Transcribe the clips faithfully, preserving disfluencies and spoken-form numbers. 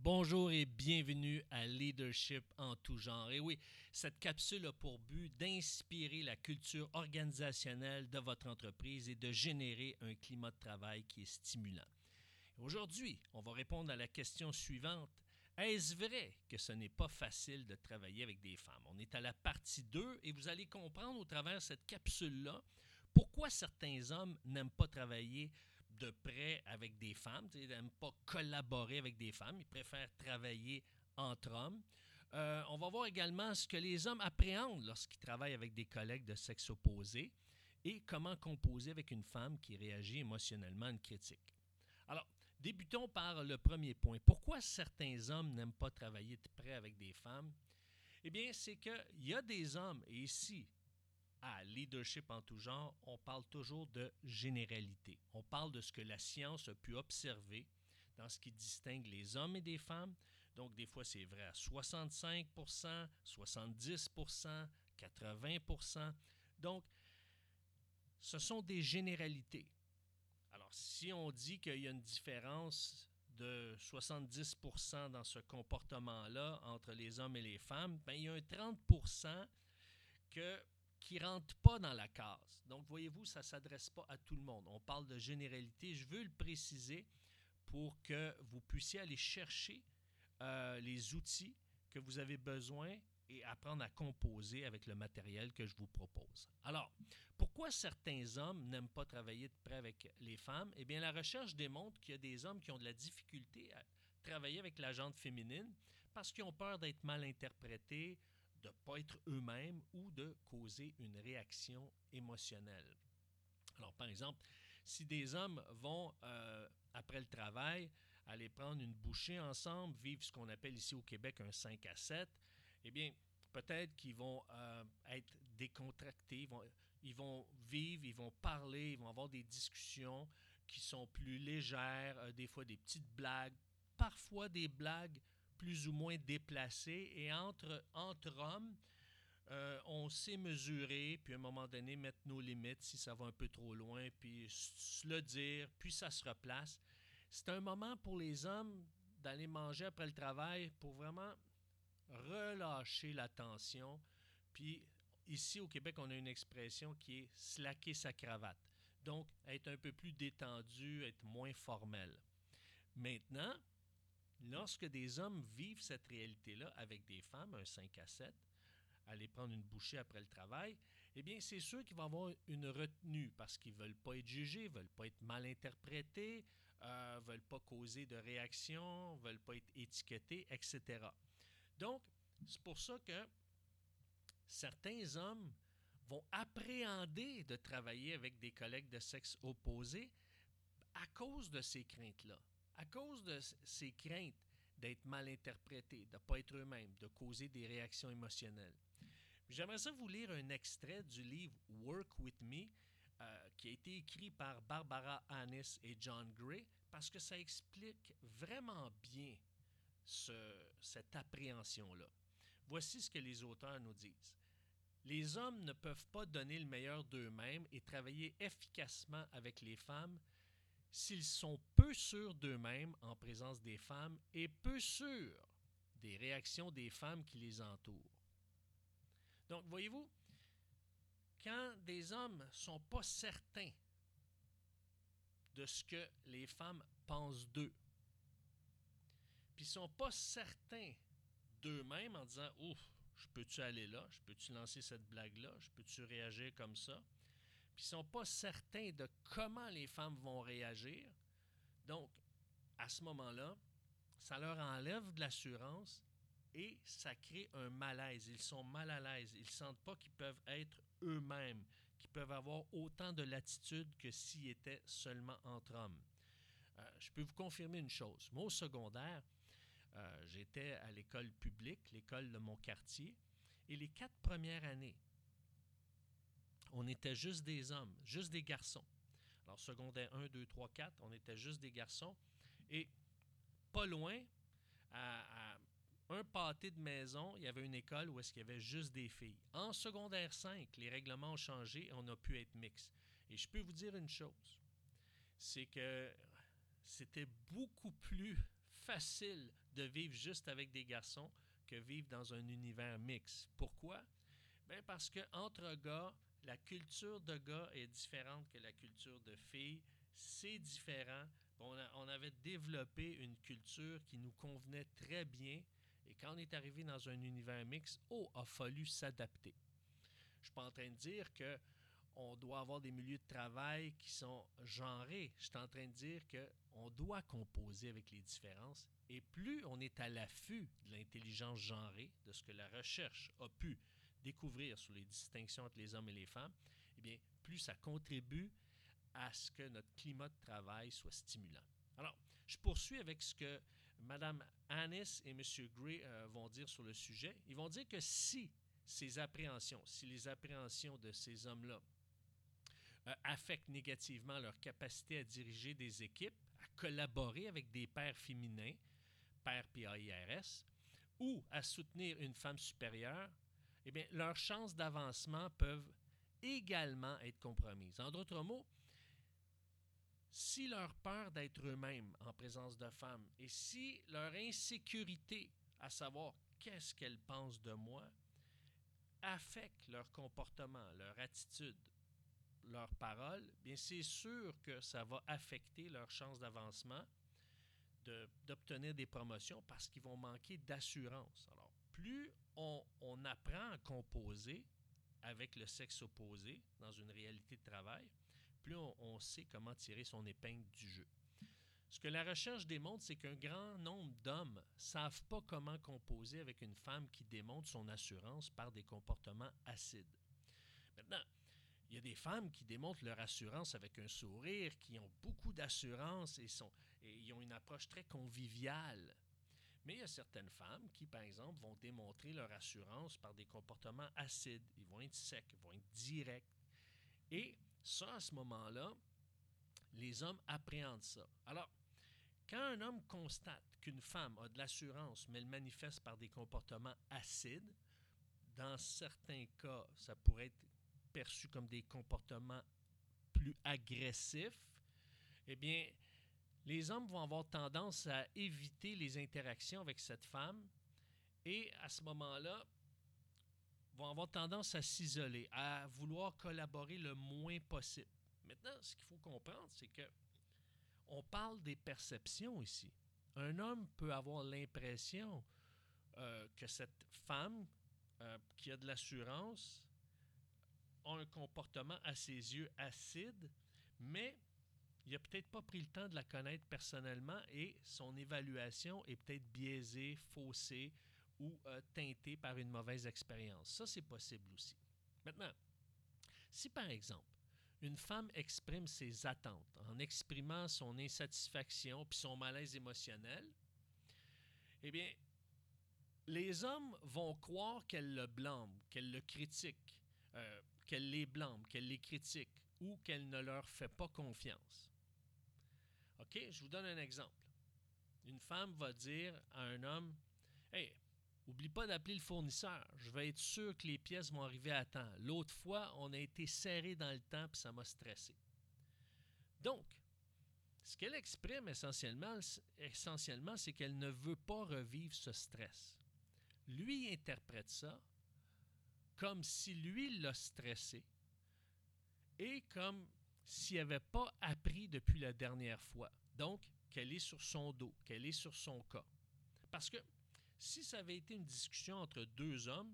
Bonjour et bienvenue à Leadership en tout genre. Et oui, cette capsule a pour but d'inspirer la culture organisationnelle de votre entreprise et de générer un climat de travail qui est stimulant. Aujourd'hui, on va répondre à la question suivante. Est-ce vrai que ce n'est pas facile de travailler avec des femmes? On est à la partie deux et vous allez comprendre au travers de cette capsule-là pourquoi certains hommes n'aiment pas travailler de près avec des femmes, ils n'aiment pas collaborer avec des femmes, ils préfèrent travailler entre hommes. Euh, on va voir également ce que les hommes appréhendent lorsqu'ils travaillent avec des collègues de sexe opposé et comment composer avec une femme qui réagit émotionnellement à une critique. Alors, débutons par le premier point. Pourquoi certains hommes n'aiment pas travailler de près avec des femmes? Eh bien, c'est qu'il y a des hommes, et ici, à Leadership en tout genre, on parle toujours de généralité. On parle de ce que la science a pu observer dans ce qui distingue les hommes et des femmes. Donc, des fois, c'est vrai à soixante-cinq pour cent, soixante-dix pour cent, quatre-vingts pour cent. Donc, ce sont des généralités. Alors, si on dit qu'il y a une différence de soixante-dix pour cent dans ce comportement-là entre les hommes et les femmes, bien, il y a un trente pour cent que qui ne rentrent pas dans la case. Donc, voyez-vous, ça ne s'adresse pas à tout le monde. On parle de généralité. Je veux le préciser pour que vous puissiez aller chercher euh, les outils que vous avez besoin et apprendre à composer avec le matériel que je vous propose. Alors, pourquoi certains hommes n'aiment pas travailler de près avec les femmes? Eh bien, la recherche démontre qu'il y a des hommes qui ont de la difficulté à travailler avec la gente féminine parce qu'ils ont peur d'être mal interprétés, de ne pas être eux-mêmes ou de causer une réaction émotionnelle. Alors, par exemple, si des hommes vont, euh, après le travail, aller prendre une bouchée ensemble, vivre ce qu'on appelle ici au Québec un cinq à sept, eh bien, peut-être qu'ils vont euh, être décontractés, ils vont, ils vont vivre, ils vont parler, ils vont avoir des discussions qui sont plus légères, euh, des fois des petites blagues, parfois des blagues plus ou moins déplacées. Et entre, entre hommes, euh, on sait mesurer, puis à un moment donné, mettre nos limites si ça va un peu trop loin, puis se le dire, puis ça se replace. C'est un moment pour les hommes d'aller manger après le travail pour vraiment relâcher la tension. Puis ici au Québec, on a une expression qui est « slacker sa cravate ». Donc, être un peu plus détendu, être moins formel. Maintenant, lorsque des hommes vivent cette réalité-là avec des femmes, un cinq à sept, aller prendre une bouchée après le travail, eh bien, c'est sûr qu'il va y avoir une retenue parce qu'ils ne veulent pas être jugés, ne veulent pas être mal interprétés, ne euh, veulent pas causer de réaction, ne veulent pas être étiquetés, et cetera. Donc, c'est pour ça que certains hommes vont appréhender de travailler avec des collègues de sexe opposé à cause de ces craintes-là, à cause de ces craintes d'être mal interprétés, de ne pas être eux-mêmes, de causer des réactions émotionnelles. J'aimerais ça vous lire un extrait du livre « Work with Me » euh, qui a été écrit par Barbara Annis et John Gray parce que ça explique vraiment bien ce, cette appréhension-là. Voici ce que les auteurs nous disent. Les hommes ne peuvent pas donner le meilleur d'eux-mêmes et travailler efficacement avec les femmes s'ils sont peu sûrs d'eux-mêmes en présence des femmes et peu sûrs des réactions des femmes qui les entourent. Donc, voyez-vous, quand des hommes ne sont pas certains de ce que les femmes pensent d'eux, puis ils ne sont pas certains d'eux-mêmes en disant « Ouf, je peux-tu aller là? Je peux-tu lancer cette blague-là? Je peux-tu réagir comme ça? » Puis ils ne sont pas certains de comment les femmes vont réagir. Donc, à ce moment-là, ça leur enlève de l'assurance et ça crée un malaise. Ils sont mal à l'aise. Ils ne sentent pas qu'ils peuvent être eux-mêmes, qu'ils peuvent avoir autant de latitude que s'ils étaient seulement entre hommes. Euh, je peux vous confirmer une chose. Moi, au secondaire, euh, j'étais à l'école publique, l'école de mon quartier, et les quatre premières années, on était juste des hommes, juste des garçons. Alors, secondaire un, deux, trois, quatre, on était juste des garçons. Et pas loin, à, à un pâté de maison, il y avait une école où est-ce qu'il y avait juste des filles. En secondaire cinq, les règlements ont changé et on a pu être mixte. Et je peux vous dire une chose, c'est que c'était beaucoup plus facile de vivre juste avec des garçons que vivre dans un univers mixte. Pourquoi? Bien parce qu'entre gars, la culture de gars est différente que la culture de filles. C'est différent. On, a, on avait développé une culture qui nous convenait très bien. Et quand on est arrivé dans un univers mixte, oh, a fallu s'adapter. Je ne suis pas en train de dire qu'on doit avoir des milieux de travail qui sont genrés. Je suis en train de dire qu'on doit composer avec les différences. Et plus on est à l'affût de l'intelligence genrée, de ce que la recherche a pu découvrir sur les distinctions entre les hommes et les femmes, eh bien, plus ça contribue à ce que notre climat de travail soit stimulant. Alors, je poursuis avec ce que Mme Annis et M. Gray euh, vont dire sur le sujet. Ils vont dire que si ces appréhensions, si les appréhensions de ces hommes-là euh, affectent négativement leur capacité à diriger des équipes, à collaborer avec des pairs féminins, pairs P A I R S, ou à soutenir une femme supérieure, eh bien, leurs chances d'avancement peuvent également être compromises. En d'autres mots, si leur peur d'être eux-mêmes en présence de femmes et si leur insécurité à savoir qu'est-ce qu'elles pensent de moi affecte leur comportement, leur attitude, leurs paroles, bien c'est sûr que ça va affecter leurs chances d'avancement, de, d'obtenir des promotions parce qu'ils vont manquer d'assurance. Alors, plus on, on apprend à composer avec le sexe opposé dans une réalité de travail, plus on, on sait comment tirer son épingle du jeu. Ce que la recherche démontre, c'est qu'un grand nombre d'hommes ne savent pas comment composer avec une femme qui démontre son assurance par des comportements acides. Maintenant, il y a des femmes qui démontrent leur assurance avec un sourire, qui ont beaucoup d'assurance et, sont, et ils ont une approche très conviviale. Mais il y a certaines femmes qui, par exemple, vont démontrer leur assurance par des comportements acides. Ils vont être secs, ils vont être directs. Et ça, à ce moment-là, les hommes appréhendent ça. Alors, quand un homme constate qu'une femme a de l'assurance, mais elle manifeste par des comportements acides, dans certains cas, ça pourrait être perçu comme des comportements plus agressifs, eh bien, les hommes vont avoir tendance à éviter les interactions avec cette femme et à ce moment-là, vont avoir tendance à s'isoler, à vouloir collaborer le moins possible. Maintenant, ce qu'il faut comprendre, c'est que on parle des perceptions ici. Un homme peut avoir l'impression euh, que cette femme euh, qui a de l'assurance a un comportement à ses yeux acide, mais il n'a peut-être pas pris le temps de la connaître personnellement et son évaluation est peut-être biaisée, faussée ou euh, teintée par une mauvaise expérience. Ça, c'est possible aussi. Maintenant, si par exemple, une femme exprime ses attentes en exprimant son insatisfaction puis son malaise émotionnel, eh bien, les hommes vont croire qu'elle le blâme, qu'elle le critique, euh, qu'elle les blâme, qu'elle les critique ou qu'elle ne leur fait pas confiance. OK? Je vous donne un exemple. Une femme va dire à un homme, « Hey, oublie pas d'appeler le fournisseur. Je vais être sûr que les pièces vont arriver à temps. L'autre fois, on a été serré dans le temps et ça m'a stressé. » Donc, ce qu'elle exprime essentiellement, essentiellement, c'est qu'elle ne veut pas revivre ce stress. Lui interprète ça comme si lui l'a stressé et comme s'il n'avait pas appris depuis la dernière fois. Donc, qu'elle est sur son dos, qu'elle est sur son cas. Parce que si ça avait été une discussion entre deux hommes,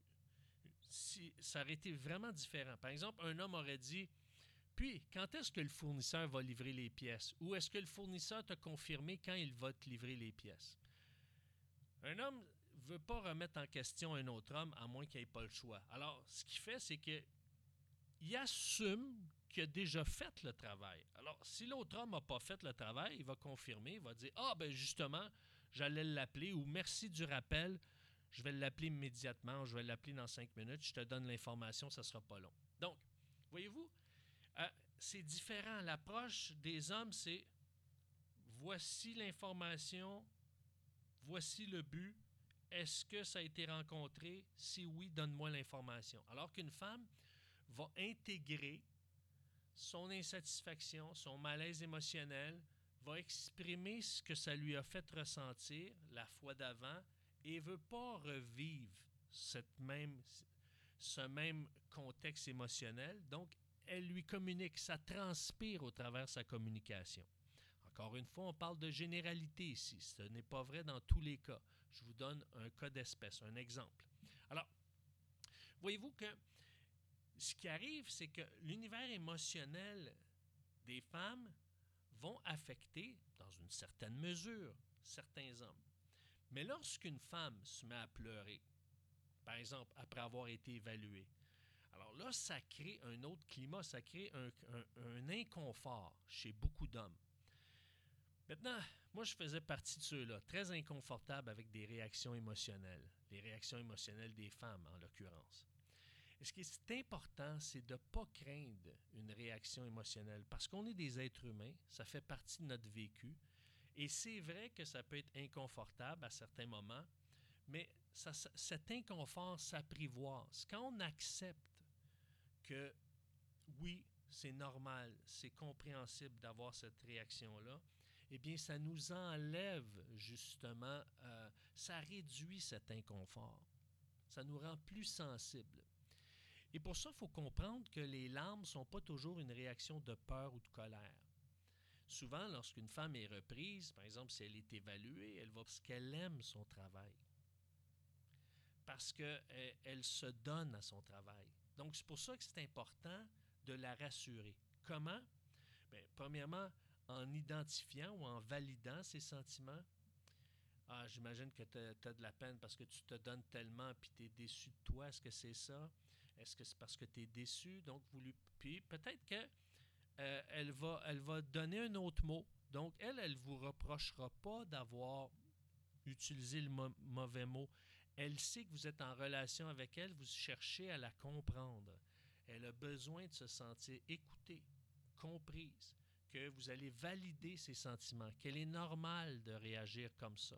si, ça aurait été vraiment différent. Par exemple, un homme aurait dit « Puis, quand est-ce que le fournisseur va livrer les pièces? Ou est-ce que le fournisseur t'a confirmé quand il va te livrer les pièces? » Un homme ne veut pas remettre en question un autre homme à moins qu'il n'ait pas le choix. Alors, ce qu'il fait, c'est qu'il assume qu'il a déjà fait le travail. Alors, si l'autre homme n'a pas fait le travail, il va confirmer, il va dire « Ah, ben justement, j'allais l'appeler » ou « Merci du rappel, je vais l'appeler immédiatement, je vais l'appeler dans cinq minutes, je te donne l'information, ça ne sera pas long. » Donc, voyez-vous, euh, c'est différent. L'approche des hommes, c'est « Voici l'information, voici le but, est-ce que ça a été rencontré? Si oui, donne-moi l'information. » Alors qu'une femme va intégrer son insatisfaction, son malaise émotionnel, va exprimer ce que ça lui a fait ressentir la fois d'avant et ne veut pas revivre cette même, ce même contexte émotionnel. Donc, elle lui communique, ça transpire au travers de sa communication. Encore une fois, on parle de généralité ici. Ce n'est pas vrai dans tous les cas. Je vous donne un cas d'espèce, un exemple. Alors, voyez-vous que ce qui arrive, c'est que l'univers émotionnel des femmes vont affecter, dans une certaine mesure, certains hommes. Mais lorsqu'une femme se met à pleurer, par exemple, après avoir été évaluée, alors là, ça crée un autre climat, ça crée un, un, un inconfort chez beaucoup d'hommes. Maintenant, moi, je faisais partie de ceux-là, très inconfortables avec des réactions émotionnelles, les réactions émotionnelles des femmes, en l'occurrence. Et ce qui est important, c'est de ne pas craindre une réaction émotionnelle, parce qu'on est des êtres humains, ça fait partie de notre vécu, et c'est vrai que ça peut être inconfortable à certains moments, mais ça, cet inconfort s'apprivoise. Quand on accepte que, oui, c'est normal, c'est compréhensible d'avoir cette réaction-là, eh bien, ça nous enlève justement, euh, ça réduit cet inconfort. Ça nous rend plus sensibles. Et pour ça, il faut comprendre que les larmes ne sont pas toujours une réaction de peur ou de colère. Souvent, lorsqu'une femme est reprise, par exemple, si elle est évaluée, elle va parce qu'elle aime son travail. Parce qu'elle elle se donne à son travail. Donc, c'est pour ça que c'est important de la rassurer. Comment? Bien, premièrement, en identifiant ou en validant ses sentiments. Ah, j'imagine que tu as de la peine parce que tu te donnes tellement puis tu es déçu de toi. Est-ce que c'est ça? Est-ce que c'est parce que tu es déçu? Donc, vous lui... Puis peut-être qu'elle euh, va, elle va donner un autre mot. Donc, elle, elle ne vous reprochera pas d'avoir utilisé le mo- mauvais mot. Elle sait que vous êtes en relation avec elle, vous cherchez à la comprendre. Elle a besoin de se sentir écoutée, comprise, que vous allez valider ses sentiments, qu'elle est normale de réagir comme ça.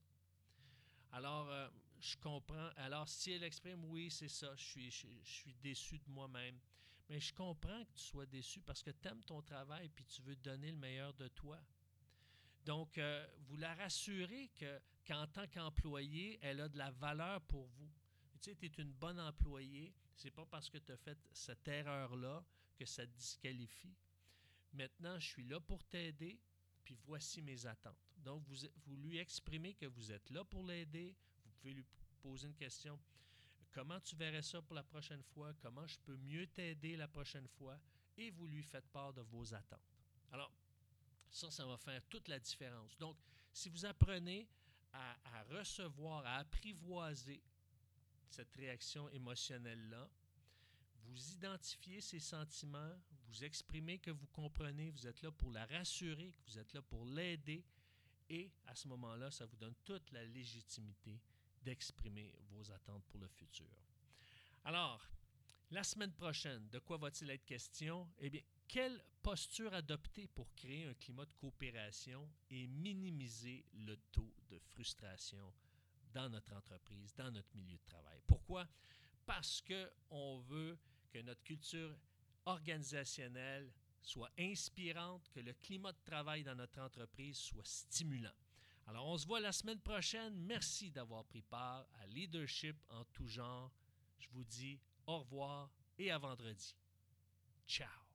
Alors, euh, je comprends. Alors, si elle exprime, oui, c'est ça, je suis, je, je suis déçu de moi-même. Mais je comprends que tu sois déçu parce que tu aimes ton travail et tu veux donner le meilleur de toi. Donc, euh, vous la rassurez que, qu'en tant qu'employé, elle a de la valeur pour vous. Tu sais, tu es une bonne employée. C'est pas parce que tu as fait cette erreur-là que ça te disqualifie. Maintenant, je suis là pour t'aider, puis voici mes attentes. Donc, vous, vous lui exprimez que vous êtes là pour l'aider. Vous pouvez lui poser une question. Comment tu verrais ça pour la prochaine fois? Comment je peux mieux t'aider la prochaine fois? Et vous lui faites part de vos attentes. Alors, ça, ça va faire toute la différence. Donc, si vous apprenez à, à recevoir, à apprivoiser cette réaction émotionnelle-là, vous identifiez ses sentiments, vous exprimez que vous comprenez, vous êtes là pour la rassurer, que vous êtes là pour l'aider, et à ce moment-là, ça vous donne toute la légitimité d'exprimer vos attentes pour le futur. Alors, la semaine prochaine, de quoi va-t-il être question? Eh bien, quelle posture adopter pour créer un climat de coopération et minimiser le taux de frustration dans notre entreprise, dans notre milieu de travail? Pourquoi? Parce qu'on veut que notre culture organisationnelle soit inspirante, que le climat de travail dans notre entreprise soit stimulant. Alors, on se voit la semaine prochaine. Merci d'avoir pris part à Leadership en tout genre. Je vous dis au revoir et à vendredi. Ciao!